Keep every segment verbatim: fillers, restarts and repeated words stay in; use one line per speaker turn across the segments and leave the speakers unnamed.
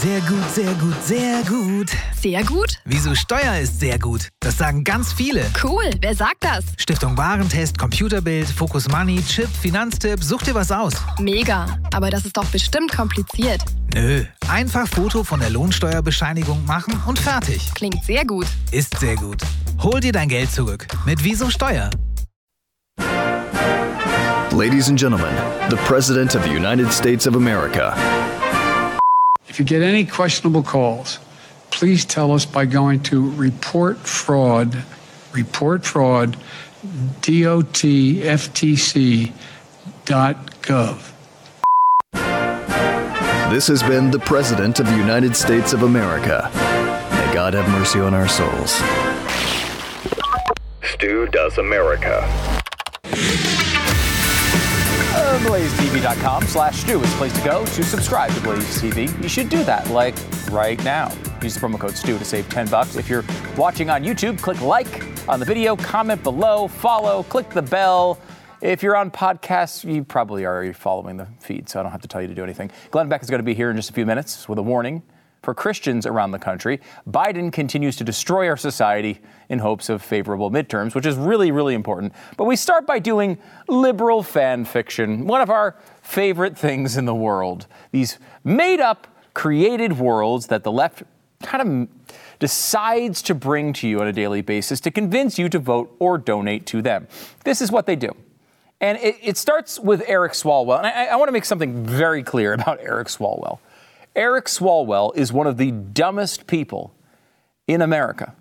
Sehr gut, sehr gut, sehr gut.
Sehr gut?
Wieso Steuer ist sehr gut? Das sagen ganz viele.
Cool, wer sagt das?
Stiftung Warentest, Computerbild, Focus Money, Chip, Finanztipp, such dir was aus.
Mega, aber das ist doch bestimmt kompliziert.
Nö, einfach Foto von der Lohnsteuerbescheinigung machen und fertig.
Klingt sehr gut.
Ist sehr gut. Hol dir dein Geld zurück mit Wieso Steuer.
Ladies and gentlemen, the President of the United States of America.
If you get any questionable calls, please tell us by going to report fraud, report fraud, D O T F T C dot gov.
This has been the President of the United States of America. May God have mercy on our souls. Stu Does America.
Blaze T V dot com slash Stu is the place to go to subscribe to Blaze T V. You should do that, like, right now. Use the promo code Stu to save ten bucks. If you're watching on YouTube, click like on the video, comment below, follow, click the bell. If you're on podcasts, you probably are already following the feed, so I don't have to tell you to do anything. Glenn Beck is going to be here in just a few minutes with a warning for Christians around the country. Biden continues to destroy our society in hopes of favorable midterms, which is really, really important. But we start by doing liberal fan fiction, one of our favorite things in the world. These made-up, created worlds that the left kind of decides to bring to you on a daily basis to convince you to vote or donate to them. This is what they do. And it, it starts with Eric Swalwell. And I, I want to make something very clear about Eric Swalwell. Eric Swalwell is one of the dumbest people in America.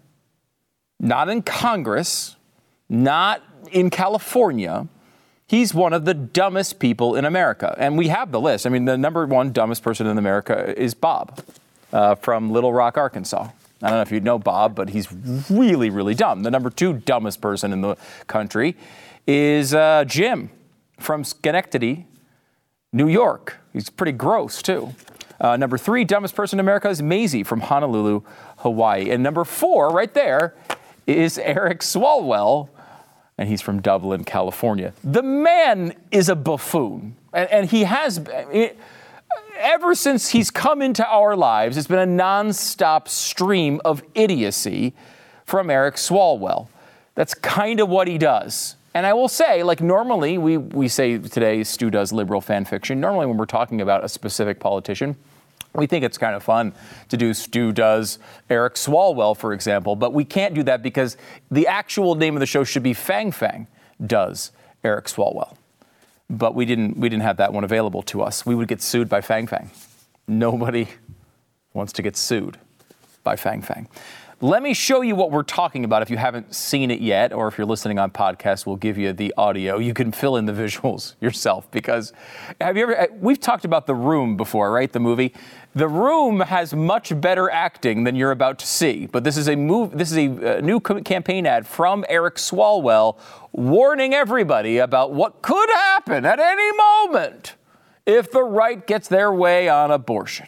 Not in Congress, not in California. He's one of the dumbest people in America. And we have the list. I mean, the number one dumbest person in America is Bob uh, from Little Rock, Arkansas. I don't know if you know Bob, but he's really, really dumb. The number two dumbest person in the country is uh, Jim from Schenectady, New York. He's pretty gross, too. Uh, number three, dumbest person in America is Maisie from Honolulu, Hawaii. And number four, right there, is Eric Swalwell, and he's from Dublin, California. The man is a buffoon, and, and he has, it, ever since he's come into our lives, it's been a nonstop stream of idiocy from Eric Swalwell. That's kind of what he does. And I will say, like, normally, we, we say today Stu does liberal fan fiction. Normally, when we're talking about a specific politician, we think it's kind of fun to do Stu does Eric Swalwell, for example, but we can't do that because the actual name of the show should be Fang Fang does Eric Swalwell. But we didn't we didn't have that one available to us. We would get sued by Fang Fang. Nobody wants to get sued by Fang Fang. Let me show you what we're talking about if you haven't seen it yet, or if you're listening on podcast, we'll give you the audio. You can fill in the visuals yourself because have you ever, we've talked about The Room before, right? The movie. The Room has much better acting than you're about to see, but this is a move. This is a, a new campaign ad from Eric Swalwell warning everybody about what could happen at any moment if the right gets their way on abortion.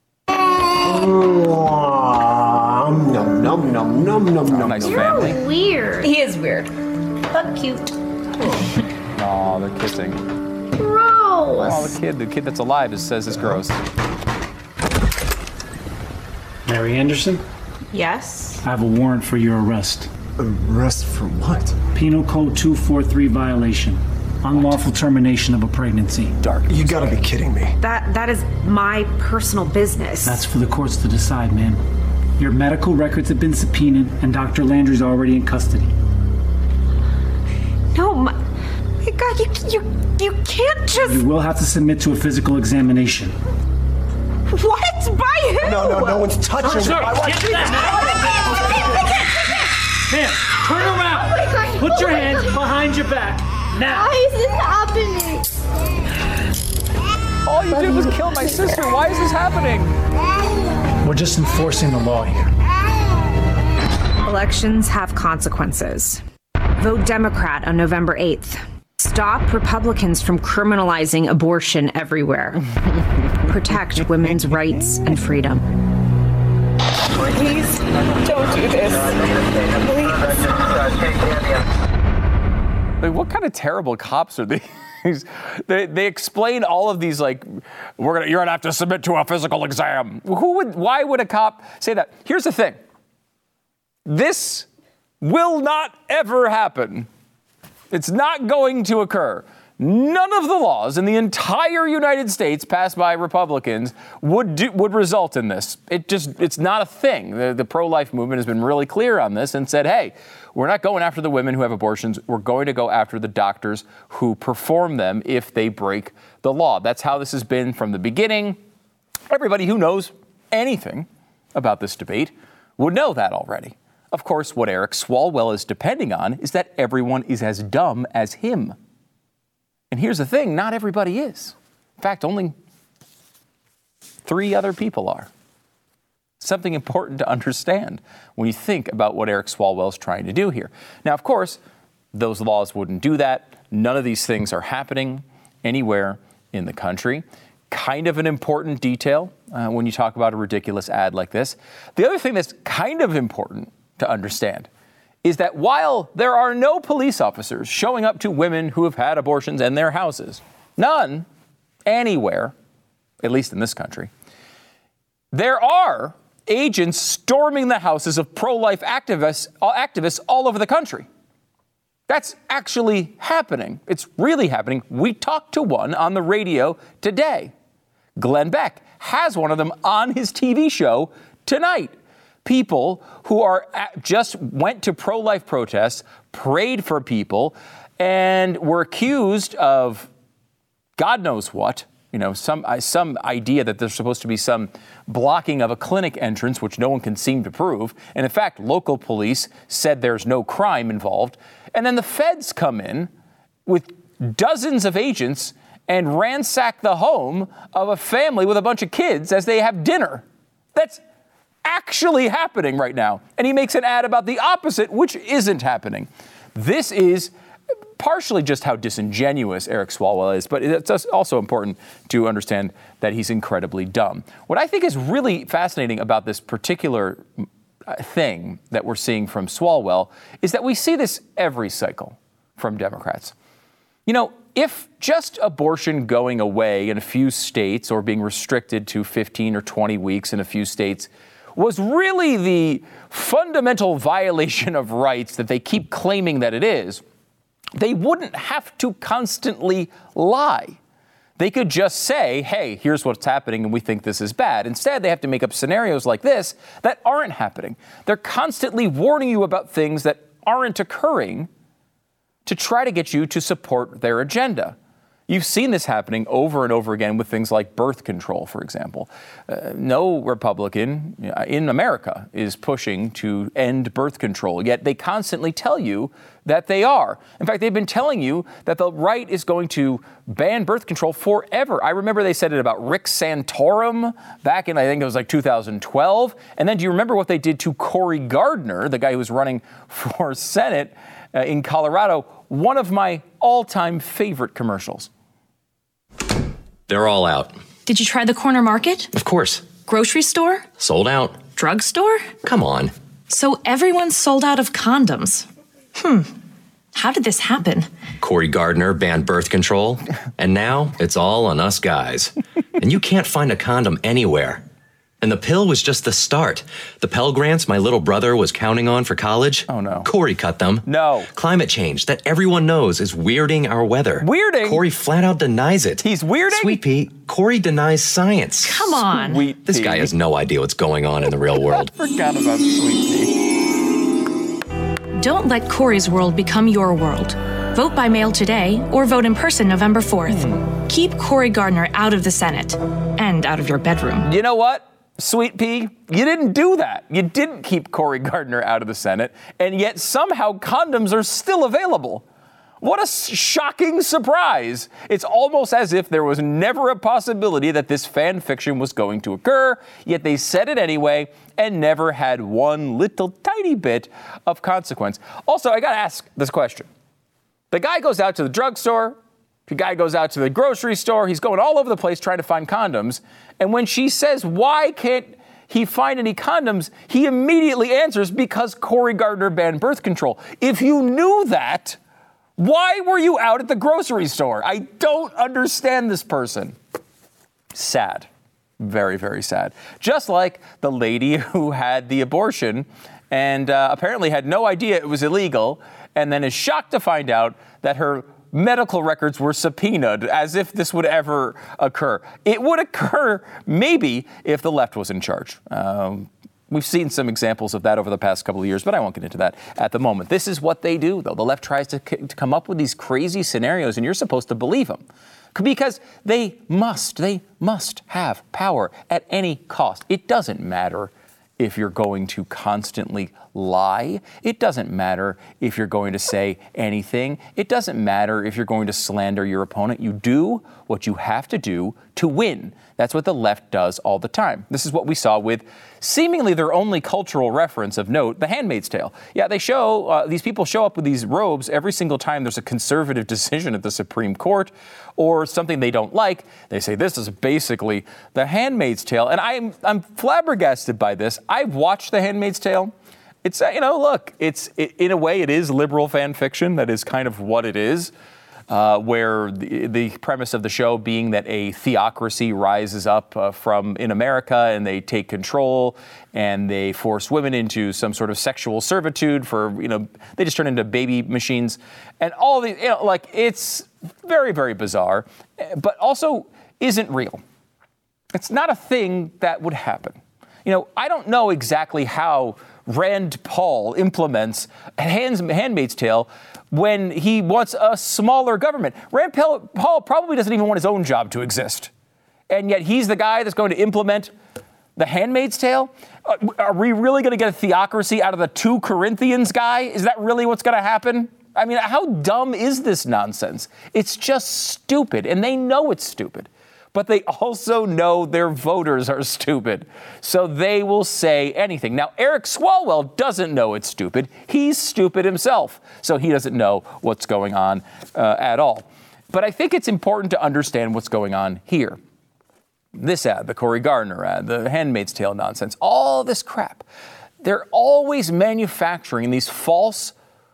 Nom, nom, nom, nom, nom, nom, nom.
Nice
You're
family.
Weird. He is weird, but cute.
Oh, they're kissing.
Gross.
Oh, the kid, the kid that's alive is, says it's gross.
Mary Anderson?
Yes?
I have a warrant for your arrest.
Arrest for what?
Penal Code two forty-three violation. Unlawful termination of a pregnancy.
Dark.
You gotta be kidding me.
That that is my personal business.
That's for the courts to decide, ma'am. Your medical records have been subpoenaed, and Doctor Landry's already in custody.
No, my, my God, you, you, you can't just...
You will have to submit to a physical examination.
What? By who?
No, no, no one's touching
Sir,
me. My wife-
get to that. Ma'am, turn around. Put your hands behind your back. Now.
Why is this happening?
All you did was kill my sister. Why is this happening?
We're just enforcing the law here.
Elections have consequences. Vote Democrat on November eighth. Stop Republicans from criminalizing abortion everywhere. Protect women's rights and freedom.
Please, don't do this. Please.
Like, what kind of terrible cops are these? they, they explain all of these, like, we're gonna, you're going to have to submit to a physical exam. Who would, why would a cop say that? Here's the thing. This will not ever happen. It's not going to occur. None of the laws in the entire United States passed by Republicans would do, would result in this. It just, it's not a thing. The, the pro-life movement has been really clear on this and said, hey, we're not going after the women who have abortions. We're going to go after the doctors who perform them if they break the law. That's how this has been from the beginning. Everybody who knows anything about this debate would know that already. Of course, what Eric Swalwell is depending on is that everyone is as dumb as him. And here's the thing, not everybody is. In fact, only three other people are. Something important to understand when you think about what Eric Swalwell is trying to do here. Now, of course, those laws wouldn't do that. None of these things are happening anywhere in the country. Kind of an important detail uh, when you talk about a ridiculous ad like this. The other thing that's kind of important to understand is that while there are no police officers showing up to women who have had abortions in their houses, none, anywhere, at least in this country, there are agents storming the houses of pro-life activists, activists all over the country. That's actually happening. It's really happening. We talked to one on the radio today. Glenn Beck has one of them on his T V show tonight. People who are at, just went to pro-life protests, prayed for people, and were accused of God knows what. You know, some some idea that there's supposed to be some blocking of a clinic entrance, which no one can seem to prove. And in fact, local police said there's no crime involved. And then the feds come in with dozens of agents and ransack the home of a family with a bunch of kids as they have dinner. That's actually happening right now. And he makes an ad about the opposite, which isn't happening. This is partially just how disingenuous Eric Swalwell is, but it's also important to understand that he's incredibly dumb. What I think is really fascinating about this particular thing that we're seeing from Swalwell is that we see this every cycle from Democrats. You know, if just abortion going away in a few states or being restricted to fifteen or twenty weeks in a few states was really the fundamental violation of rights that they keep claiming that it is, they wouldn't have to constantly lie. They could just say, hey, here's what's happening and we think this is bad. Instead, they have to make up scenarios like this that aren't happening. They're constantly warning you about things that aren't occurring to try to get you to support their agenda. You've seen this happening over and over again with things like birth control, for example. Uh, no Republican in America is pushing to end birth control, yet they constantly tell you that they are. In fact, they've been telling you that the right is going to ban birth control forever. I remember they said it about Rick Santorum back in, I think it was like two thousand twelve. And then do you remember what they did to Cory Gardner, the guy who was running for Senate uh, in Colorado? One of my all-time favorite commercials.
They're all out.
Did you try the corner market?
Of course.
Grocery store?
Sold out.
Drugstore?
Come on.
So everyone's sold out of condoms. Hmm. How did this happen?
Cory Gardner banned birth control, and now it's all on us guys. And you can't find a condom anywhere. And the pill was just the start. The Pell Grants my little brother was counting on for college.
Oh, no.
Cory cut them.
No.
Climate change that everyone knows is weirding our weather.
Weirding?
Cory flat out denies it.
He's weirding?
Sweet Pea, Cory denies science.
Come on.
Sweet
This
Pea.
guy has no idea what's going on in the real world.
Forgot about Sweet Pea.
Don't let Cory's world become your world. Vote by mail today or vote in person November fourth. Mm. Keep Cory Gardner out of the Senate and out of your bedroom.
You know what? Sweet Pea, you didn't do that. You didn't keep Cory Gardner out of the Senate, and yet somehow condoms are still available. What a shocking surprise. It's almost as if there was never a possibility that this fan fiction was going to occur, yet they said it anyway and never had one little tiny bit of consequence. Also, I got to ask this question. The guy goes out to the drugstore. The guy goes out to the grocery store. He's going all over the place trying to find condoms. And when she says, why can't he find any condoms, he immediately answers, because Cory Gardner banned birth control. If you knew that, Why were you out at the grocery store? I don't understand this person. Sad. Very, very sad. Just like the lady who had the abortion and uh, apparently had no idea it was illegal and then is shocked to find out that her medical records were subpoenaed, as if this would ever occur. It would occur maybe if the left was in charge. Um, we've seen some examples of that over the past couple of years, but I won't get into that at the moment. This is what they do, though. The left tries to, c- to come up with these crazy scenarios, and you're supposed to believe them. Because they must, they must have power at any cost. It doesn't matter if you're going to constantly lie. It doesn't matter if you're going to say anything. It doesn't matter if you're going to slander your opponent. You do what you have to do to win. That's what the left does all the time. This is what we saw with seemingly their only cultural reference of note, The Handmaid's Tale. Yeah, they show, uh, these people show up with these robes every single time there's a conservative decision at the Supreme Court or something they don't like. They say this is basically The Handmaid's Tale. And I'm, I'm flabbergasted by this. I've watched The Handmaid's Tale. It's, uh, you know, look, it's it, in a way it is liberal fan fiction. That is kind of what it is. Uh, where the, the premise of the show being that a theocracy rises up uh, from in America and they take control and they force women into some sort of sexual servitude for, you know, they just turn into baby machines and all these, you know, like it's very, very bizarre, but also isn't real. It's not a thing that would happen. You know, I don't know exactly how Rand Paul implements Handmaid's Tale when he wants a smaller government. Rand Paul probably doesn't even want his own job to exist. And yet he's the guy that's going to implement The Handmaid's Tale? Are we really going to get a theocracy out of the two Corinthians guy? Is that really what's going to happen? I mean, how dumb is this nonsense? It's just stupid, and they know it's stupid. But they also know their voters are stupid. So they will say anything. Now, Eric Swalwell doesn't know it's stupid. He's stupid himself. So he doesn't know what's going on uh, at all. But I think it's important to understand what's going on here. This ad, the Cory Gardner ad, the Handmaid's Tale nonsense, all this crap. They're always manufacturing these false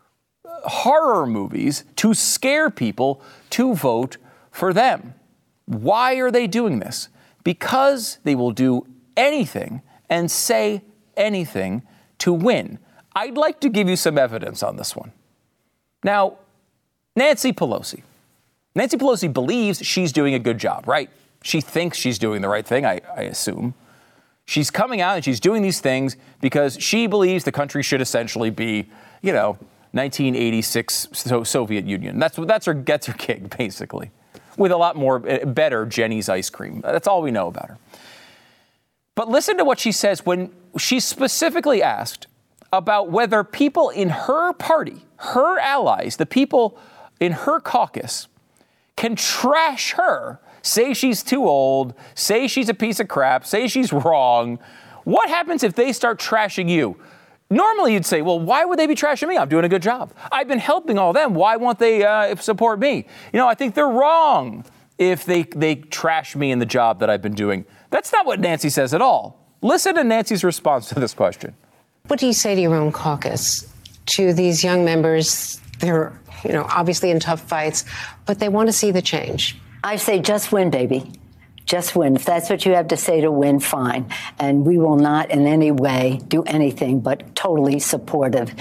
horror movies to scare people to vote for them. Why are they doing this? Because they will do anything and say anything to win. I'd like to give you some evidence on this one. Now, Nancy Pelosi. Nancy Pelosi believes she's doing a good job, right? She thinks she's doing the right thing, I, I assume. She's coming out and she's doing these things because she believes the country should essentially be, you know, nineteen eighty-six so Soviet Union. That's what that's her gets her gig, basically. With a lot more, better Jenny's ice cream. That's all we know about her. But listen to what she says when she's specifically asked about whether people in her party, her allies, the people in her caucus, can trash her, say she's too old, say she's a piece of crap, say she's wrong. What happens if they start trashing you? Normally you'd say, well, why would they be trashing me? I'm doing a good job. I've been helping all them. Why won't they uh, support me? You know, I think they're wrong if they, they trash me in the job that I've been doing. That's not what Nancy says at all. Listen to Nancy's response to this question.
What do you say to your own caucus, to these young members? They're, you know, obviously in tough fights, but they want to see the change.
I say just win, baby. Just win. If that's what you have to say to win, fine. And we will not in any way do anything but totally supportive,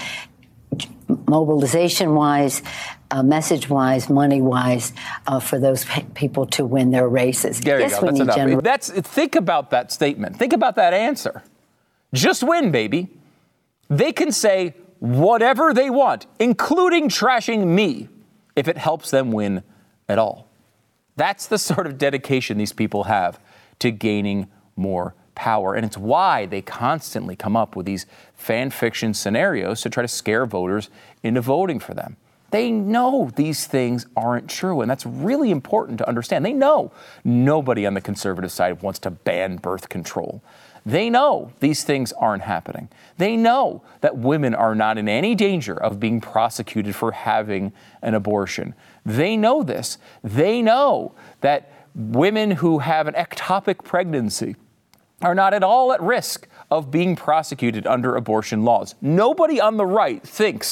mobilization-wise, uh, message-wise, money-wise, uh, for those pe- people to win their races.
There you
yes,
go.
we
That's
need
enough.
general-
That's, think about that statement. Think about that answer. Just win, baby. They can say whatever they want, including trashing me, if it helps them win at all. That's the sort of dedication these people have to gaining more power. And it's why they constantly come up with these fan fiction scenarios to try to scare voters into voting for them. They know these things aren't true, and that's really important to understand. They know nobody on the conservative side wants to ban birth control. They know these things aren't happening. They know that women are not in any danger of being prosecuted for having an abortion. They know this. They know that women who have an ectopic pregnancy are not at all at risk of being prosecuted under abortion laws. Nobody on the right thinks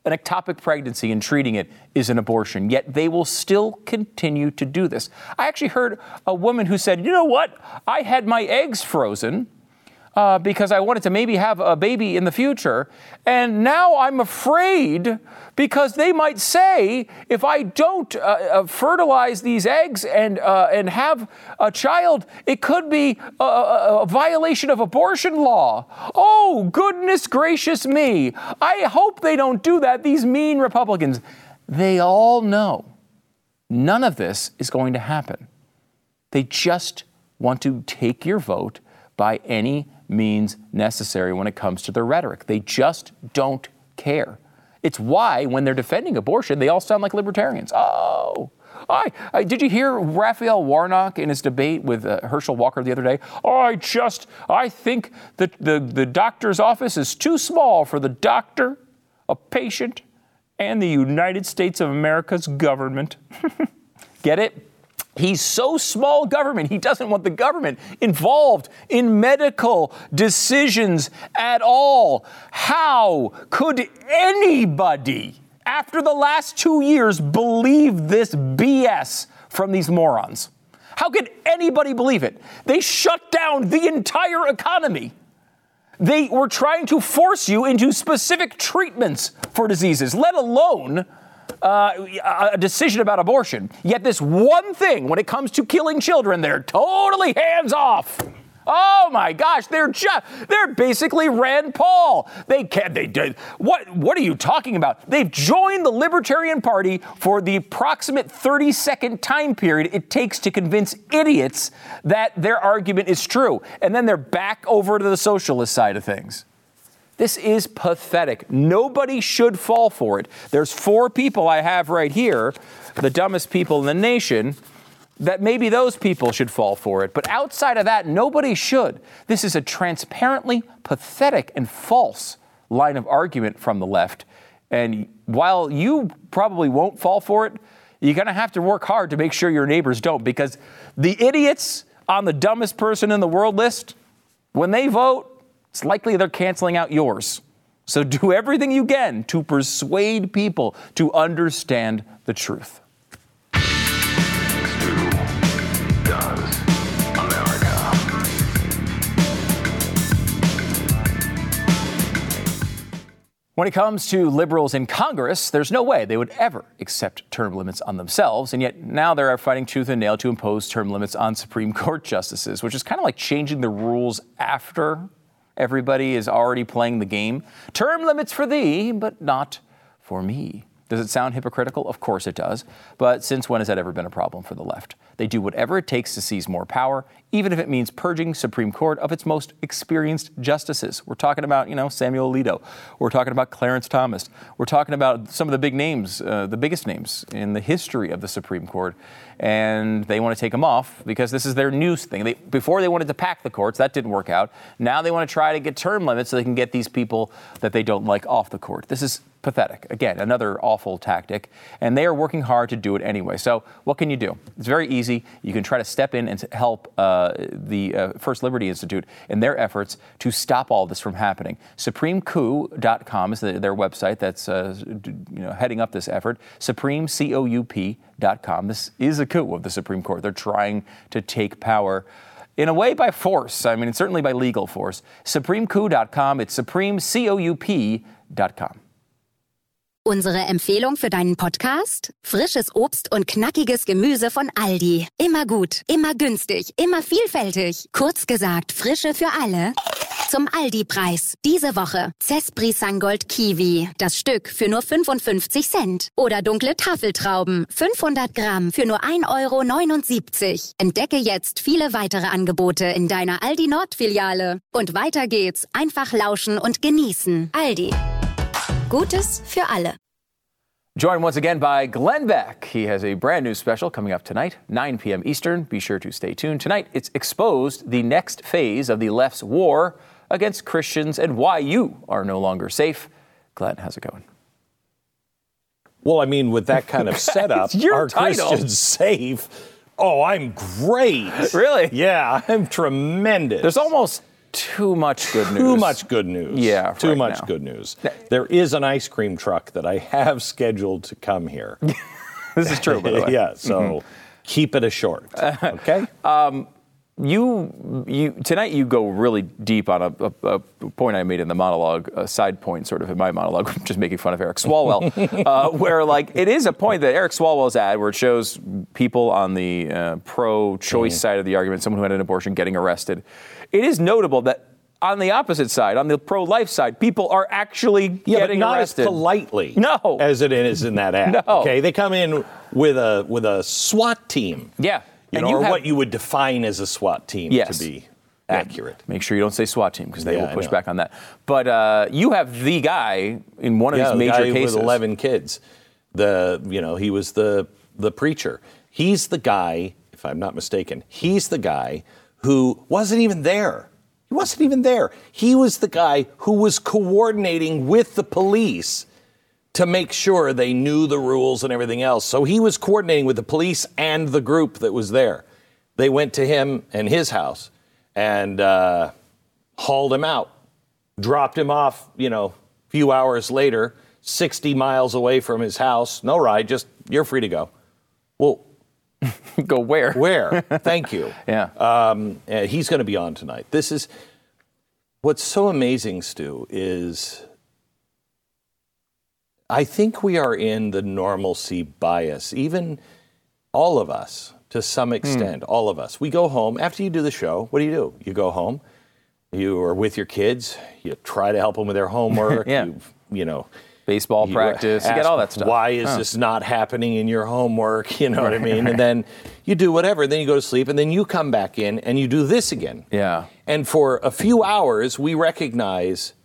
an ectopic pregnancy and treating it is an abortion, yet they will still continue to do this. I actually heard a woman who said, you know what? I had my eggs frozen uh, because I wanted to maybe have a baby in the future, and now I'm afraid because they might say if I don't uh, uh, fertilize these eggs and uh, and have a child, it could be a, a, a violation of abortion law. Oh, goodness gracious me. I hope they don't do that, these mean Republicans. They all know none of this is going to happen. They just want to take your vote by any means necessary when it comes to their rhetoric. They just don't care. It's why, when they're defending abortion, they all sound like libertarians. Oh, I, I did you hear Raphael Warnock in his debate with uh, Herschel Walker the other day? Oh, I just, I think that the, the doctor's office is too small for the doctor, a patient, and the United States of America's government. Get it? He's so small government, he doesn't want the government involved in medical decisions at all. How could anybody, after the last two years, believe this B S from these morons? How could anybody believe it? They shut down the entire economy. They were trying to force you into specific treatments for diseases, let alone Uh, a decision about abortion. Yet this one thing, when it comes to killing children, they're totally hands off. Oh my gosh, they're just, they're basically Rand Paul. They can't, they did. What, what are you talking about? They've joined the Libertarian Party for the approximate thirty second time period it takes to convince idiots that their argument is true. And then they're back over to the socialist side of things. This is pathetic. Nobody should fall for it. There's four people I have right here, the dumbest people in the nation, that maybe those people should fall for it. But outside of that, nobody should. This is a transparently pathetic and false line of argument from the left. And while you probably won't fall for it, you're going to have to work hard to make sure your neighbors don't, because the idiots on the dumbest person in the world list, when they vote, it's likely they're canceling out yours. So do everything you can to persuade people to understand the truth. When it comes to liberals in Congress, there's no way they would ever accept term limits on themselves. And yet now they're fighting tooth and nail to impose term limits on Supreme Court justices, which is kind of like changing the rules after everybody is already playing the game. Term limits for thee, but not for me. Does it sound hypocritical? Of course it does. But since when has that ever been a problem for the left? They do whatever it takes to seize more power, even if it means purging Supreme Court of its most experienced justices. We're talking about, you know, Samuel Alito. We're talking about Clarence Thomas. We're talking about some of the big names, uh, the biggest names in the history of the Supreme Court. And they want to take them off because this is their news thing. They, before they wanted to pack the courts. That didn't work out. Now they want to try to get term limits so they can get these people that they don't like off the court. This is pathetic. Again, another awful tactic. And they are working hard to do it anyway. So what can you do? It's very easy. You can try to step in and help uh, the uh, First Liberty Institute in their efforts to stop all this from happening. Supreme Coup dot com is the, their website that's uh, you know, heading up this effort. Supreme Coup dot com. This is a coup of the Supreme Court. They're trying to take power in a way by force. I mean, certainly by legal force. Supreme Coup dot com. It's Supreme Coup dot com.
Unsere Empfehlung für deinen Podcast? Frisches Obst und knackiges Gemüse von Aldi. Immer gut, immer günstig, immer vielfältig. Kurz gesagt, Frische für alle. Zum Aldi-Preis. Diese Woche Cespri Sangold Kiwi. Das Stück für nur fünfundfünfzig Cent. Oder dunkle Tafeltrauben. fünfhundert Gramm für nur ein Euro neunundsiebzig. Entdecke jetzt viele weitere Angebote in deiner Aldi Nord-Filiale. Und weiter geht's. Einfach lauschen und genießen. Aldi. Gutes für alle.
Joined once again by Glenn Beck. He has a brand new special coming up tonight, nine p.m. Eastern. Be sure to stay tuned. Tonight, it's exposed the next phase of the left's war against Christians and why you are no longer safe. Glenn, how's it going?
Well, I mean, with that kind of setup, are
title.
Christians safe? Oh, I'm great.
Really?
Yeah, I'm tremendous.
There's almost too much good news.
Too much good news.
Yeah,
Too
right
much
now.
good news. There is an ice cream truck that I have scheduled to come here.
This is true, by the way.
Yeah, so
Mhm.
keep it a short. Okay?
Um, you, you tonight you go really deep on a, a, a point I made in the monologue, a side point sort of in my monologue, just making fun of Eric Swalwell, uh, where like it is a point that Eric Swalwell's at, where it shows people on the uh, pro-choice mm. side of the argument, someone who had an abortion getting arrested. It is notable that on the opposite side, on the pro-life side, people are actually
yeah,
getting
but not
arrested.
as politely
no.
as it is in that ad.
No.
Okay, they come in with a with a SWAT team.
Yeah.
You
And
know,
you
or
have-
what you would define as a SWAT team
Yes.
to be accurate.
Make sure you don't say SWAT team because they
Yeah,
will
I
push
know.
back on that. But uh, you have the guy in one of
yeah,
these major
the guy
cases.
with eleven kids. The you know he was the the preacher. He's the guy, if I'm not mistaken. He's the guy who wasn't even there. He wasn't even there. He was the guy who was coordinating with the police to make sure they knew the rules and everything else. So he was coordinating with the police and the group that was there. They went to him and his house and uh, hauled him out, dropped him off, you know, a few hours later, sixty miles away from his house. No ride, just you're free to go. Well,
go where?
Where? Thank you.
Yeah.
Um, uh, he's going to be on tonight. This is what's so amazing, Stu, is I think we are in the normalcy bias, even all of us, to some extent, all of us. We go home, after you do the show, what do you do? You go home, you are with your kids, you try to help them with their homework,
Yeah.
you, you know.
Baseball practice, you get
ask,
all that stuff.
Why is
Huh.
this not happening in your homework? You know what I
Right,
mean?
right.
And then you do whatever, then you go to sleep, and then you come back in and you do this again.
Yeah.
And for a few hours, we recognize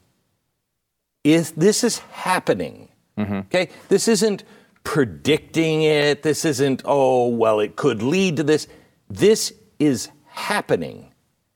if this is happening. Okay, this isn't predicting it. This isn't, oh, well, it could lead to this. This is happening.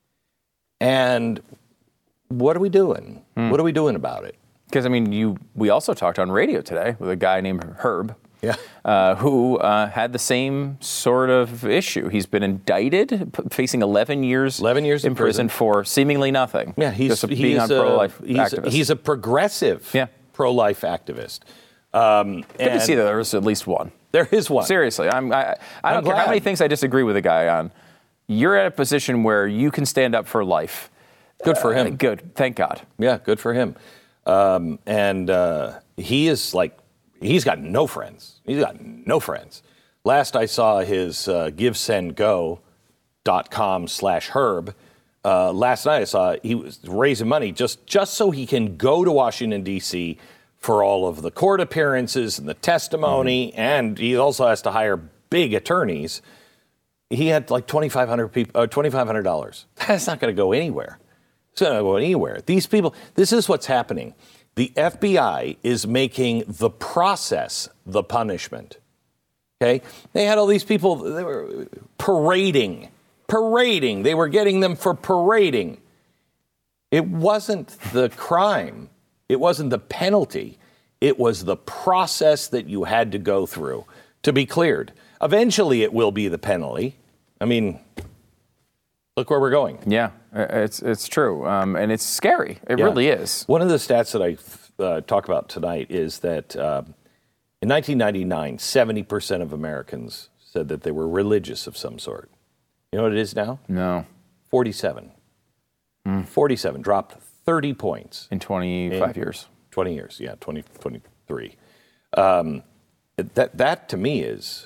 And what are we doing? What are we doing about it?
Because, I mean, you. we also talked on radio today with a guy named Herb,
yeah,
uh, who uh, had the same sort of issue. He's been indicted, p- facing eleven years, eleven
years
in,
in
prison,
prison.
for seemingly nothing.
Yeah, he's,
just being
he's
on
a,
pro-life
he's,
activist.
he's a progressive
Yeah.
pro-life activist. Um,
Good to
and
see that there was at least one.
There is one.
Seriously, I'm, I, I
I'm
don't care how
glad.
many things I disagree with a guy on. You're at a position where you can stand up for life.
Good for him.
Uh, good, thank God.
Yeah, good for him. Um, and uh, he is like, he's got no friends. He's got no friends. Last I saw his uh, givesendgo.com slash Herb. Uh, last night I saw he was raising money just, just so he can go to Washington, D C for all of the court appearances and the testimony. Mm-hmm. And he also has to hire big attorneys. He had like twenty-five hundred people, uh, twenty-five hundred dollars. That's not going to go anywhere. It's not going to go anywhere. These people, this is what's happening. The F B I is making the process the punishment. Okay? They had all these people, they were parading, parading. They were getting them for parading. It wasn't the crime. It wasn't the penalty. It was the process that you had to go through to be cleared. Eventually, it will be the penalty. I mean, look where we're going.
Yeah, it's it's true, um, and it's scary. It
Yeah.
really is.
One of the stats that I uh, talk about tonight is that uh, in nineteen ninety-nine, seventy percent of Americans said that they were religious of some sort. You know what it is now?
No.
forty-seven.
Mm.
forty-seven, dropped thirty points.
In twenty-five years.
twenty years, yeah, twenty, twenty-three. Um, that, that to me is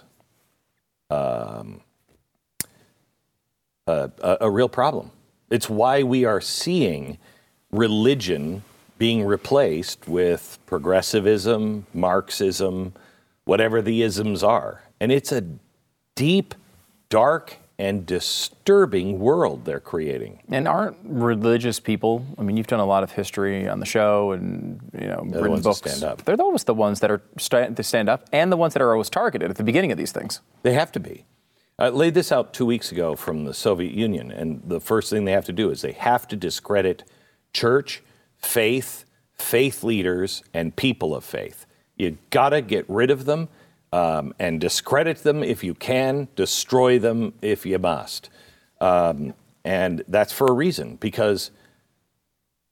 um, a, a, a real problem. It's why we are seeing religion being replaced with progressivism, Marxism, whatever the isms are. And it's a deep, dark, and disturbing world they're creating.
And aren't religious people, I mean, you've done a lot of history on the show and, you know,
They're the
written
ones that
books.
stand up.
They're always the ones that are st- to stand up and the ones that are always targeted at the beginning of these things.
They have to be. I laid this out two weeks ago from the Soviet Union, and the first thing they have to do is they have to discredit church, faith, faith leaders, and people of faith. You gotta get rid of them um, and discredit them if you can, destroy them if you must. Um, and that's for a reason, because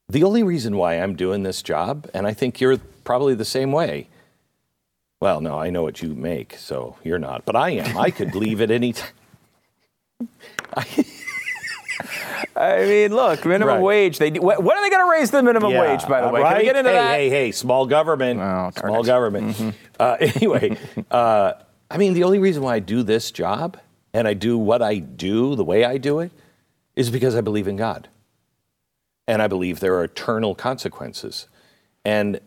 the only reason why I'm doing this job, and I think you're probably the same way. Well, no, I know what you make, so you're not. But I am. I could leave at any time. I,
I mean, look, minimum
Right.
wage. They when are they going to raise the minimum
Yeah,
wage? By the way,
right?
can we get into
hey,
that?
Hey, hey, small government.
Oh,
small government.
Mm-hmm.
Uh, anyway, uh, I mean, the only reason why I do this job and I do what I do the way I do it is because I believe in God. And I believe there are eternal consequences. And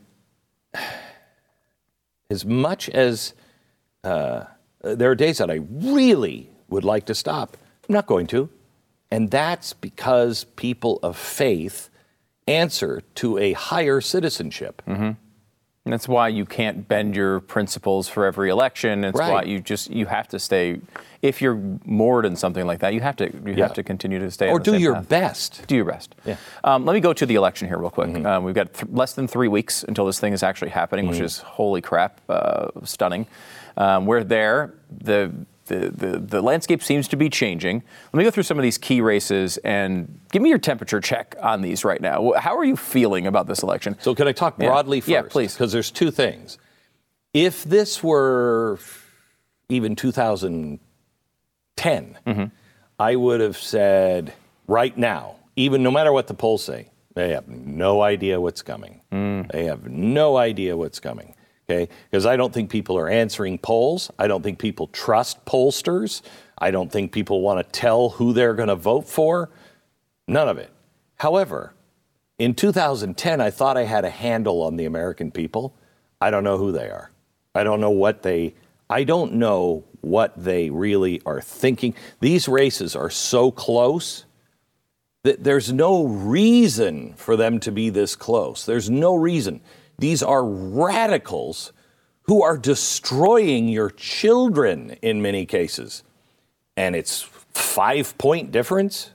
as much as uh, there are days that I really would like to stop, I'm not going to. And that's because people of faith answer to a higher citizenship.
Mm-hmm. And that's why you can't bend your principles for every election. It's
Right.
why you just you have to stay. If you're moored in something like that, you have to you
Yeah.
have to continue to stay.
Or
on the
do
same
your
path.
best.
Do your best.
Yeah.
Um, let me go to the election here real quick.
Mm-hmm.
Um, we've got th- less than three weeks until this thing is actually happening,
Mm-hmm.
which is holy crap, uh, stunning. Um, we're there. The The, the, the landscape seems to be changing. Let me go through some of these key races and give me your temperature check on these right now. How are you feeling about this election?
So can I talk broadly
yeah.
first?
Yeah, please.
Because there's two things. If this were even two thousand ten,
Mm-hmm.
I would have said right now, even no matter what the polls say, they have no idea what's coming.
Mm.
They have no idea what's coming. Okay, because I don't think people are answering polls. I don't think people trust pollsters. I don't think people want to tell who they're going to vote for. None of it. However, in two thousand ten, I thought I had a handle on the American people. I don't know who they are. I don't know what they, I don't know what they really are thinking. These races are so close that there's no reason for them to be this close. There's no reason. These are radicals who are destroying your children in many cases. And it's five-point difference.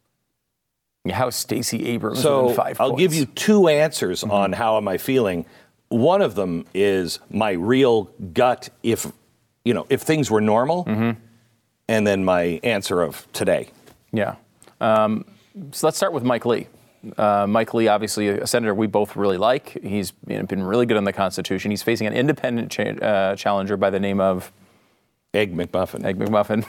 How is Stacey Abrams
So
within five
I'll
points?
give you two answers
Mm-hmm.
on how am I feeling. One of them is my real gut if, you know, if things were normal,
Mm-hmm.
and then my answer of today.
Yeah. Um, so let's start with Mike Lee. Uh, Mike Lee, obviously a senator we both really like. He's you know, been really good on the Constitution. He's facing an independent cha- uh, challenger by the name of
Egg McMuffin.
Egg McMuffin.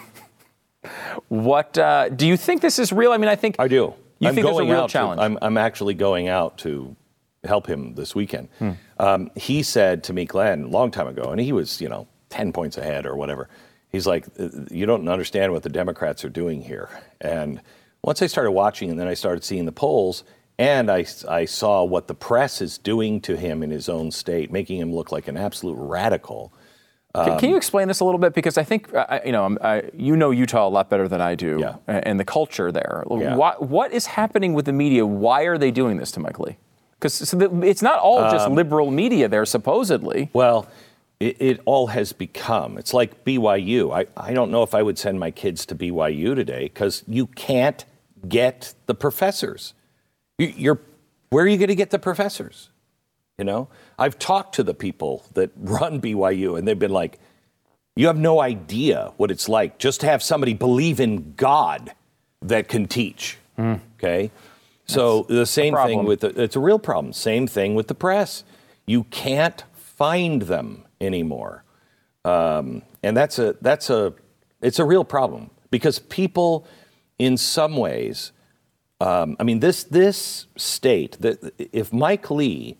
What uh, do you think this is real? I mean, I think
I do.
You
I'm
think there's a
going
real
out to-
challenge?
I'm, I'm actually going out to help him this weekend.
Hmm.
Um, he said to me, Glenn, a long time ago, and he was, you know, ten points ahead or whatever. He's like, you don't understand what the Democrats are doing here. And once I started watching and then I started seeing the polls, and I, I saw what the press is doing to him in his own state, making him look like an absolute radical.
Can, can you explain this a little bit? Because I think, uh, you know, I, you know Utah a lot better than I do,
Yeah.
and the culture there.
Yeah.
What, what is happening with the media? Why are they doing this to Mike Lee? Because so the, it's not all just
Um,
liberal media there, supposedly.
Well, it, it all has become. It's like B Y U. I, I don't know if I would send my kids to B Y U today because you can't get the professors. You, you're where are you going to get the professors? You know, I've talked to the people that run B Y U, and they've been like, "You have no idea what it's like just to have somebody believe in God that can teach."
Mm.
Okay. So the same
problem.
thing with the, it's a real problem. Same thing with the press. You can't find them anymore, um, and that's a that's a it's a real problem because people, in some ways, um, I mean this this state that if Mike Lee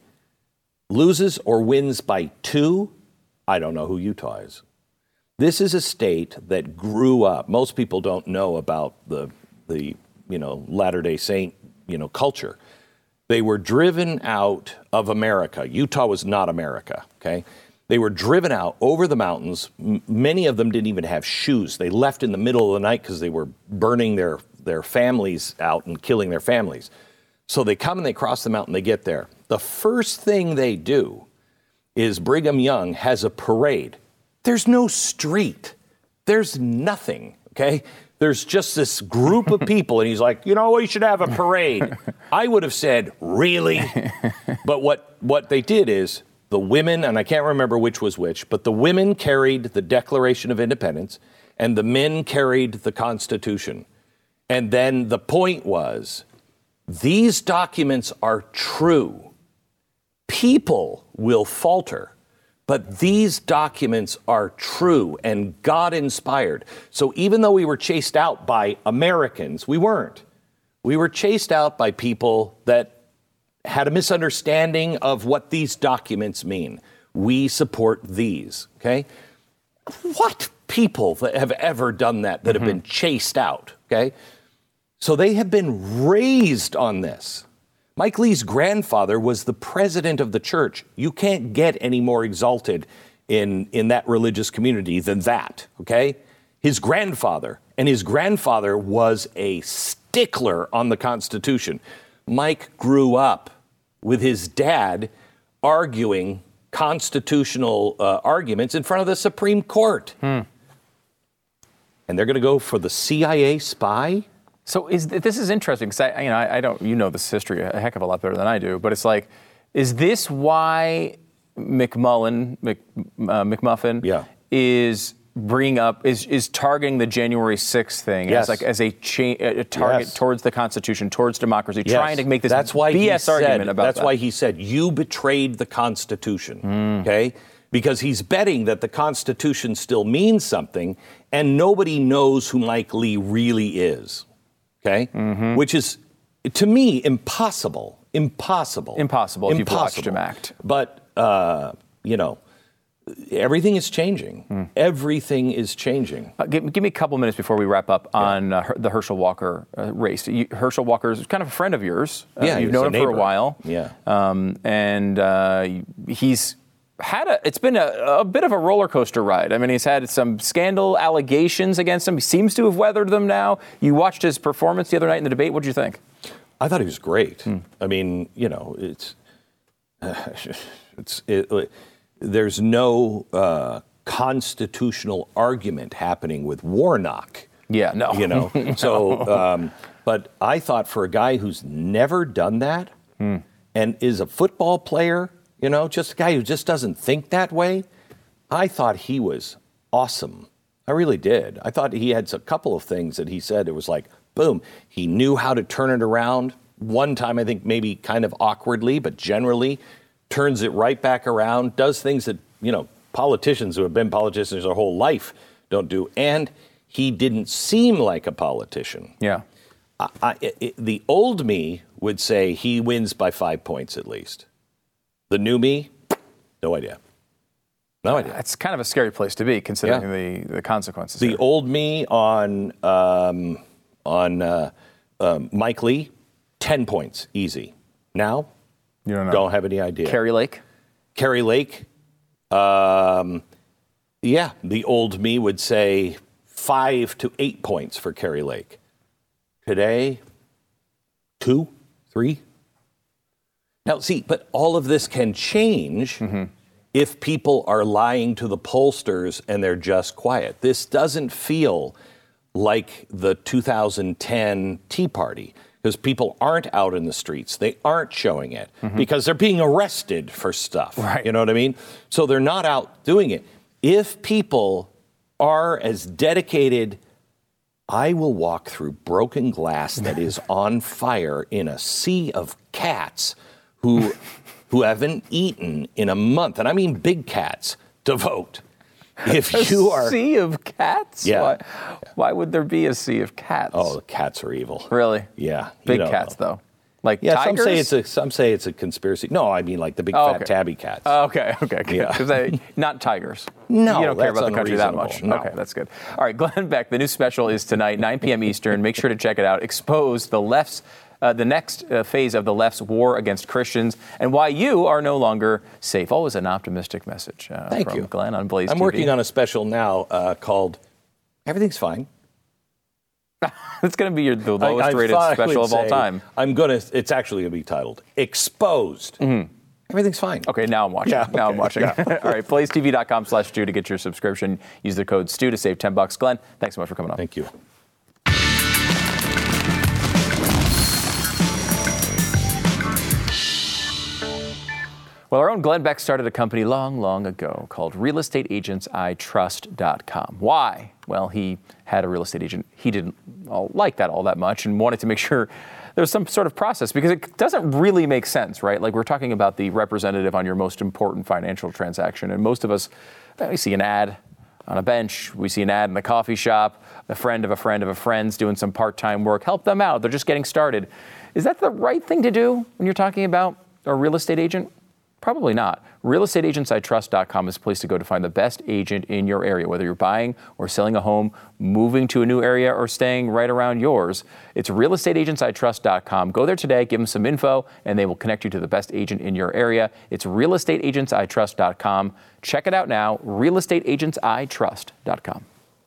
loses or wins by two, I don't know who Utah is. This is a state that grew up. Most people don't know about the the you know Latter-day Saint you know culture. They were driven out of America. Utah was not America. Okay, they were driven out over the mountains. M- many of them didn't even have shoes. They left in the middle of the night because they were burning their their families out and killing their families. So they come and they cross the mountain. They get there. The first thing they do is Brigham Young has a parade. There's no street. There's nothing, okay? There's just this group of people, and he's like, you know, we should have a parade. I would have said, really? But what, what they did is the women, and I can't remember which was which, but the women carried the Declaration of Independence, and the men carried the Constitution. And then the point was, these documents are true. People will falter, but these documents are true and God-inspired. So even though we were chased out by Americans, we weren't. We were chased out by people that had a misunderstanding of what these documents mean. We support these, okay? What people that have ever done that, that mm-hmm. have been chased out, okay? So they have been raised on this. Mike Lee's grandfather was the president of the church. You can't get any more exalted in, in that religious community than that, okay? His grandfather, and his grandfather was a stickler on the Constitution. Mike grew up with his dad arguing constitutional uh, arguments in front of the Supreme Court.
Hmm.
And they're going to go for the C I A spy?
So is this is interesting because I, you know, I, I don't, you know, this history a heck of a lot better than I do. But it's like, is this why McMullen, Mc, uh, McMuffin,
yeah.
is bringing up is is targeting the January sixth thing
yes.
as like as a, cha- a target
yes.
towards the Constitution, towards democracy,
yes.
trying to make this
that's why
B S
he
argument
said,
about
that's
that.
why he said you betrayed the Constitution.
Mm.
Okay. Because he's betting that the Constitution still means something, and nobody knows who Mike Lee really is. Okay?
Mm-hmm.
Which is, to me, impossible. Impossible.
Impossible if
impossible.
you've watched him act.
But, uh, you know, everything is changing.
Mm.
Everything is changing.
Uh, give, give me a couple minutes before we wrap up on yeah. uh, Her- the Herschel Walker uh, race. You, Herschel Walker is kind of a friend of yours. Uh,
yeah,
you've known him
neighbor.
for a while.
Yeah.
Um, and uh, he's had a, it's been a, a bit of a roller coaster ride. I mean, he's had some scandal allegations against him. He seems to have weathered them now. You watched his performance the other night in the debate. What did you think?
I thought he was great.
Hmm.
I mean, you know, it's, uh, it's, it, it, there's no uh, constitutional argument happening with Warnock.
Yeah, no.
You know,
no.
so, um, but I thought for a guy who's never done that
hmm.
and is a football player, you know, just a guy who just doesn't think that way, I thought he was awesome. I really did. I thought he had a couple of things that he said. It was like, boom, he knew how to turn it around. One time, I think maybe kind of awkwardly, but generally turns it right back around, does things that, you know, politicians who have been politicians their whole life don't do. And he didn't seem like a politician.
Yeah.
I, I, it, the old me would say he wins by five points at least. The new me, no idea. No idea.
It's kind of a scary place to be, considering yeah. the, the consequences.
The
here.
old me on um, on uh, uh, Mike Lee, ten points, easy. Now,
you don't know.
Don't have any idea.
Kerry Lake?
Kerry Lake, um, yeah, the old me would say five to eight points for Kerry Lake. Today, two, three. Now, see, but all of this can change
mm-hmm.
if people are lying to the pollsters and they're just quiet. This doesn't feel like the two thousand ten Tea Party, because people aren't out in the streets. They aren't showing it
mm-hmm.
because they're being arrested for stuff.
Right.
You know what I mean? So they're not out doing it. If people are as dedicated, I will walk through broken glass that is on fire in a sea of cats who who haven't eaten in a month, and I mean big cats, to vote. If you are
a sea of cats?
Yeah.
Why, why would there be a sea of cats?
Oh, the cats are evil.
Really?
Yeah.
Big
you know.
cats, though. Like
yeah,
tigers?
some say it's a some say it's a conspiracy. No, I mean like the big
oh,
fat
okay.
tabby cats.
Oh, okay, okay, good.
Yeah.
Because not tigers.
No,
you don't care
that's
about the country that
unreasonable.
much.
No.
Okay, that's good. All right, Glenn Beck. The new special is tonight, nine p.m. Eastern. Make sure to check it out. Expose the left's. Uh, the next uh, phase of the left's war against Christians and why you are no longer safe. Always an optimistic message uh,
Thank
from
you.
Glenn on Blaze
I'm
T V.
working on a special now uh, called Everything's Fine.
It's going to be your, the lowest
I, I
rated special of all time.
I'm going to, it's actually going to be titled Exposed.
Mm-hmm.
Everything's fine.
Okay, now I'm watching.
Yeah,
now
okay.
I'm watching.
Yeah.
All right, blaze t v dot com slash Stu to get your subscription. Use the code Stu to save ten bucks. Glenn, thanks so much for coming on.
Thank you.
Well, our own Glenn Beck started a company long, long ago called real estate agents I trust dot com. Why? Well, he had a real estate agent. He didn't like that all that much and wanted to make sure there's some sort of process, because it doesn't really make sense, right? Like, we're talking about the representative on your most important financial transaction, and most of us, we see an ad on a bench, we see an ad in the coffee shop, a friend of a friend of a friend's doing some part-time work. Help them out. They're just getting started. Is that the right thing to do when you're talking about a real estate agent? Probably not. real estate agents I trust dot com is a place to go to find the best agent in your area, whether you're buying or selling a home, moving to a new area, or staying right around yours. It's real estate agents I trust dot com. Go there today, give them some info, and they will connect you to the best agent in your area. It's real estate agents I trust dot com. Check it out now, real estate agents I trust dot com.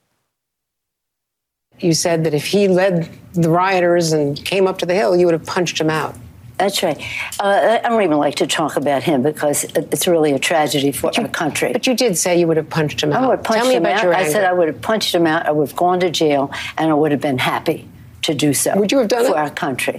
You said that if he led the rioters and came up to the Hill, you would have punched him out.
That's right. Uh, I don't even like to talk about him because it's really a tragedy for
you,
our country.
But you did say you would have punched him out.
I would have punched
Tell me
him
about
out.
your
I
anger.
said I would have punched him out. I would have gone to jail, and I would have been happy to do so.
Would you have done
for
it?
our country?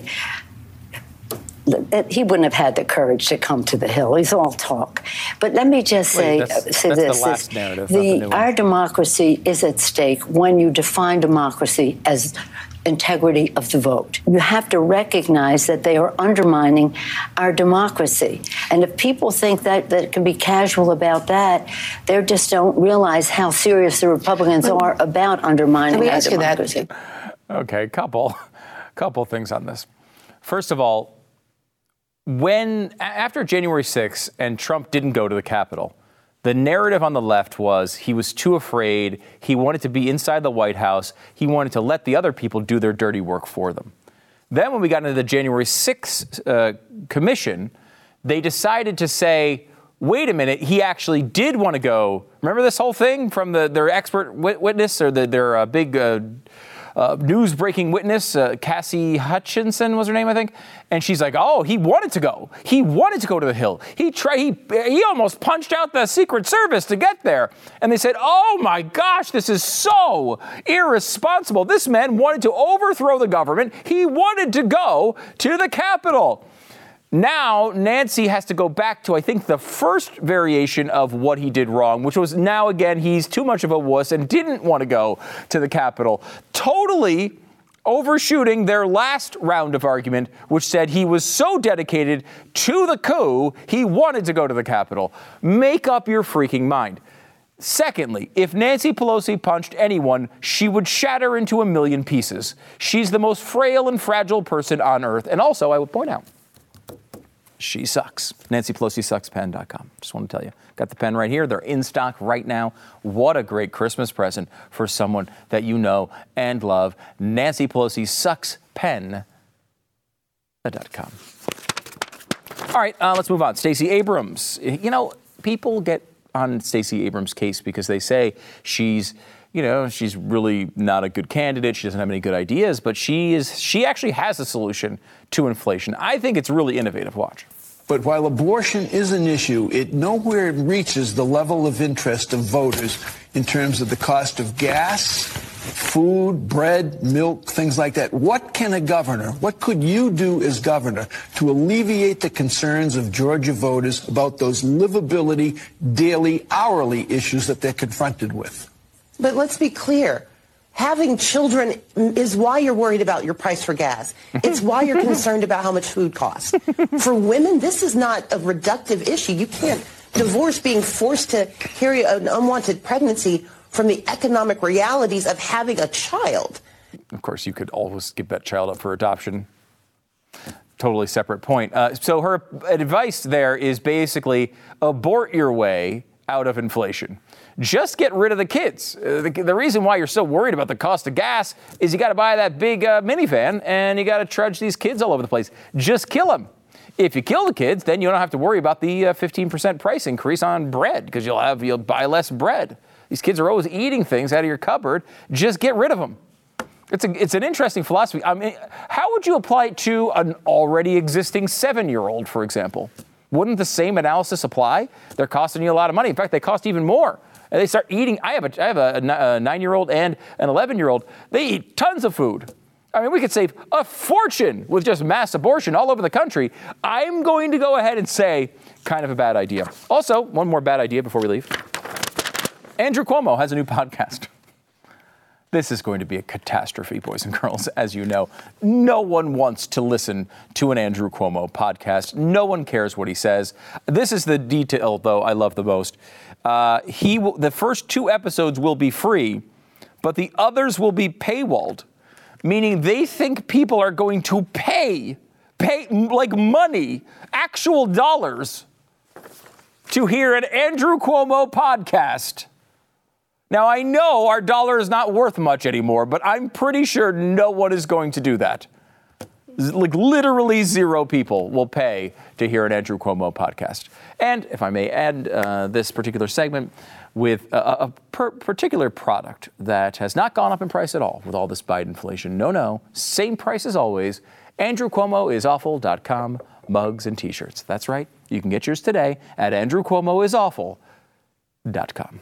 He wouldn't have had the courage to come to the Hill. He's all talk. But let me just say,
Wait, that's,
uh, say
that's
this:
the last
this,
narrative,
the,
not the new one.
Our democracy is at stake when you define democracy as integrity of the vote. You have to recognize that they are undermining our democracy. And if people think that that can be casual about that, they just don't realize how serious the Republicans
Well,
are about undermining
let me
our
ask you that.
democracy.
Okay, couple, couple things on this. First of all, when after January sixth and Trump didn't go to the Capitol, the narrative on the left was he was too afraid. He wanted to be inside the White House. He wanted to let the other people do their dirty work for them. Then when we got into the January sixth uh, commission, they decided to say, wait a minute, he actually did want to go. Remember this whole thing from the, their expert wit- witness or the, their uh, big uh, uh, news-breaking witness, uh, Cassie Hutchinson was her name, I think. And she's like, oh, he wanted to go. He wanted to go to the Hill. He tried. He, he almost punched out the Secret Service to get there. And they said, oh, my gosh, this is so irresponsible. This man wanted to overthrow the government. He wanted to go to the Capitol. Now, Nancy has to go back to, I think, the first variation of what he did wrong, which was now, again, he's too much of a wuss and didn't want to go to the Capitol. Totally overshooting their last round of argument, which said he was so dedicated to the coup, he wanted to go to the Capitol. Make up your freaking mind. Secondly, if Nancy Pelosi punched anyone, she would shatter into a million pieces. She's the most frail and fragile person on earth. And also, I would point out, she sucks. Nancy Pelosi Sucks Pen dot com. Just want to tell you. Got the pen right here. They're in stock right now. What a great Christmas present for someone that you know and love. Nancy Pelosi Sucks Pen dot com. All right, uh, let's move on. Stacey Abrams. You know, people get on Stacey Abrams' case because they say she's, you know, she's really not a good candidate. She doesn't have any good ideas, but she is. She actually has a solution to inflation. I think it's really innovative. Watch.
But while abortion is an issue, it nowhere reaches the level of interest of voters in terms of the cost of gas, food, bread, milk, things like that. What can a governor, what could you do as governor to alleviate the concerns of Georgia voters about those livability, daily, hourly issues that they're confronted with?
But let's be clear. Having children is why you're worried about your price for gas. It's why you're concerned about how much food costs. For women, this is not a reductive issue. You can't divorce being forced to carry an unwanted pregnancy from the economic realities of having a child.
Of course, you could always give that child up for adoption. Totally separate point. Uh, so her advice there is basically abort your way out of inflation. Just get rid of the kids. Uh, the, the reason why you're so worried about the cost of gas is you got to buy that big uh, minivan and you got to trudge these kids all over the place. Just kill them. If you kill the kids, then you don't have to worry about the uh, fifteen percent price increase on bread because you'll have you'll buy less bread. These kids are always eating things out of your cupboard. Just get rid of them. It's a, it's an interesting philosophy. I mean, how would you apply it to an already existing seven-year-old, for example? Wouldn't the same analysis apply? They're costing you a lot of money. In fact, they cost even more. And they start eating. I have a, I have a, a nine-year-old and an eleven-year-old. They eat tons of food. I mean, we could save a fortune with just mass abortion all over the country. I'm going to go ahead and say kind of a bad idea. Also, one more bad idea before we leave. Andrew Cuomo has a new podcast. This is going to be a catastrophe, boys and girls, as you know. No one wants to listen to an Andrew Cuomo podcast. No one cares what he says. This is the detail, though, I love the most. Uh, he will, the first two episodes will be free, but the others will be paywalled, meaning they think people are going to pay, pay like money, actual dollars, to hear an Andrew Cuomo podcast. Now, I know our dollar is not worth much anymore, but I'm pretty sure no one is going to do that. Like literally zero people will pay to hear an Andrew Cuomo podcast. And if I may add uh, this particular segment with a, a per- particular product that has not gone up in price at all with all this Biden inflation. No, no, same price as always. Andrew Cuomo is awful dot com mugs and t-shirts. That's right. You can get yours today at Andrew Cuomo is awful dot com.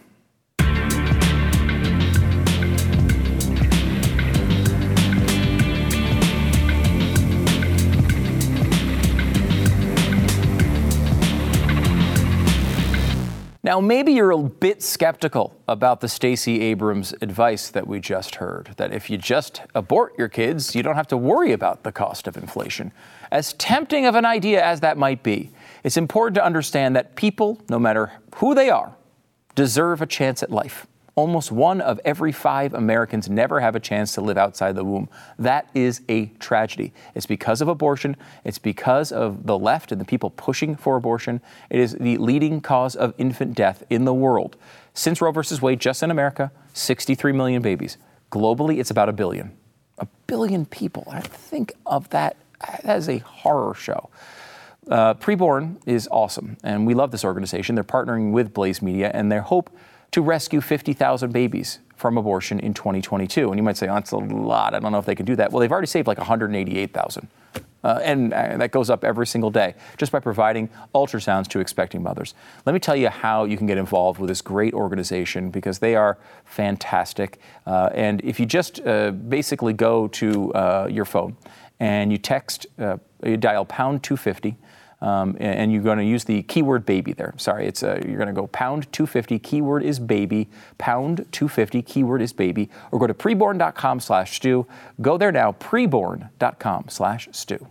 Now, maybe you're a bit skeptical about the Stacey Abrams advice that we just heard, that if you just abort your kids, you don't have to worry about the cost of inflation. As tempting of an idea as that might be, it's important to understand that people, no matter who they are, deserve a chance at life. Almost one of every five Americans never have a chance to live outside the womb. That is a tragedy. It's because of abortion. It's because of the left and the people pushing for abortion. It is the leading cause of infant death in the world. Since Roe versus Wade, just in America, sixty-three million babies. Globally, it's about a billion. A billion people. I think of that. That is a horror show. Uh, Preborn is awesome, and we love this organization. They're partnering with Blaze Media, and their hope to rescue fifty thousand babies from abortion in twenty twenty-two. And you might say, oh, that's a lot. I don't know if they can do that. Well, they've already saved like one hundred eighty-eight thousand. Uh, and uh, that goes up every single day just by providing ultrasounds to expecting mothers. Let me tell you how you can get involved with this great organization, because they are fantastic. Uh, and if you just uh, basically go to uh, your phone and you text, uh, you dial pound two fifty, Um, and you're going to use the keyword baby there. Sorry, it's uh, you're going to go pound two fifty, keyword is baby, pound two fifty, keyword is baby, or go to preborn.com slash stew. Go there now, preborn.com slash stew.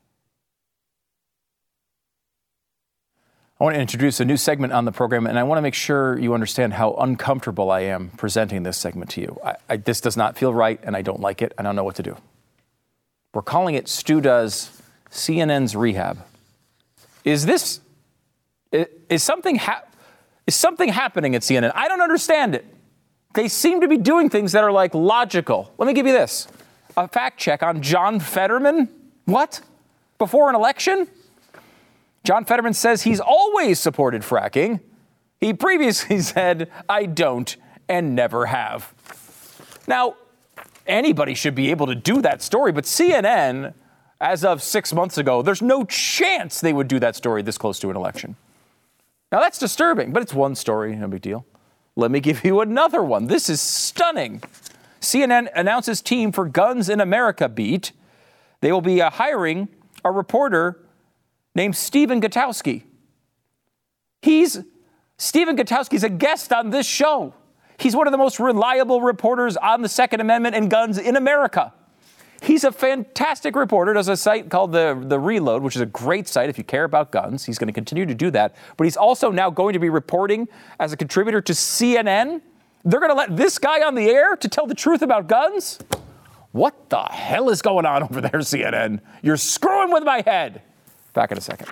I want to introduce a new segment on the program, and I want to make sure you understand how uncomfortable I am presenting this segment to you. I, I, this does not feel right, and I don't like it. I don't know what to do. We're calling it Stu Does C N N's Rehab. Is this, is something, ha- is something happening at C N N? I don't understand it. They seem to be doing things that are like logical. Let me give you this. A fact check on John Fetterman. What? Before an election? John Fetterman says he's always supported fracking. He previously said, I don't and never have. Now, anybody should be able to do that story, but C N N, as of six months ago, there's no chance they would do that story this close to an election. Now, that's disturbing, but it's one story, no big deal. Let me give you another one. This is stunning. C N N announces team for Guns in America beat. They will be uh, hiring a reporter named Stephen Gutowski. He's, Stephen Gutowski's a guest on this show. He's one of the most reliable reporters on the Second Amendment and guns in America. He's a fantastic reporter, does a site called The, the Reload, which is a great site if you care about guns. He's going to continue to do that. But he's also now going to be reporting as a contributor to C N N. They're going to let this guy on the air to tell the truth about guns? What the hell is going on over there, C N N? You're screwing with my head. Back in a second.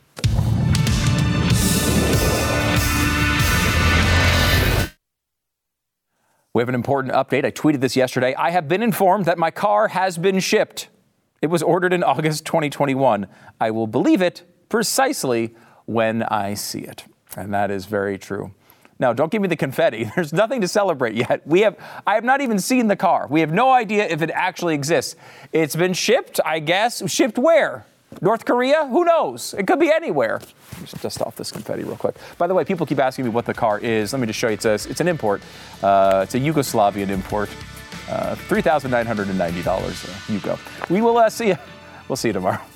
We have an important update. I tweeted this yesterday. I have been informed that my car has been shipped. It was ordered in August twenty twenty-one. I will believe it precisely when I see it. And that is very true. Now, don't give me the confetti. There's nothing to celebrate yet. We have, I have not even seen the car. We have no idea if it actually exists. It's been shipped, I guess. Shipped where? North Korea? Who knows? It could be anywhere. Just dust off this confetti real quick. By the way, people keep asking me what the car is. Let me just show you. It's, a, it's an import. Uh, it's a Yugoslavian import. Uh, three thousand nine hundred ninety dollars. Uh, Yugo. We will uh, see you. We'll see you tomorrow.